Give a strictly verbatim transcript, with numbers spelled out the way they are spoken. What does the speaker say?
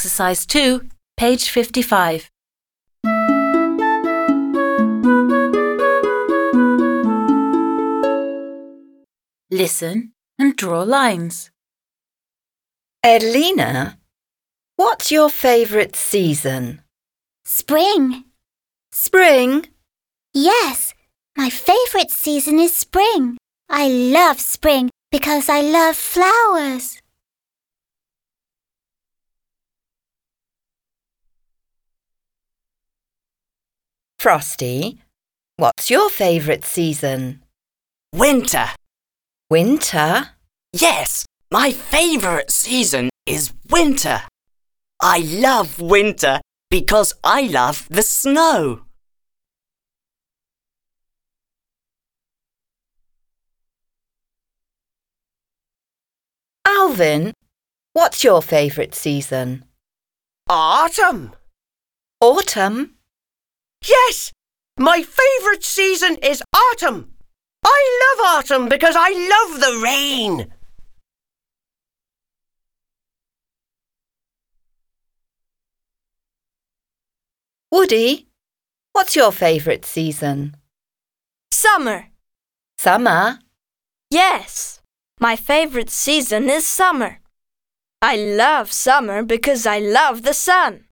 Exercise two, page fifty-five. Listen and draw lines. Edlina, what's your favourite season? Spring. Spring? Yes, my favourite season is spring. I love spring because I love flowers. Frosty, what's your favourite season? Winter. Winter? Yes, my favourite season is winter. I love winter because I love the snow. Alvin, what's your favourite season? Autumn. Autumn? Yes, my favourite season is autumn. I love autumn because I love the rain. Woody, what's your favourite season? Summer. Summer? Yes, my favorite season is summer. I love summer because I love the sun.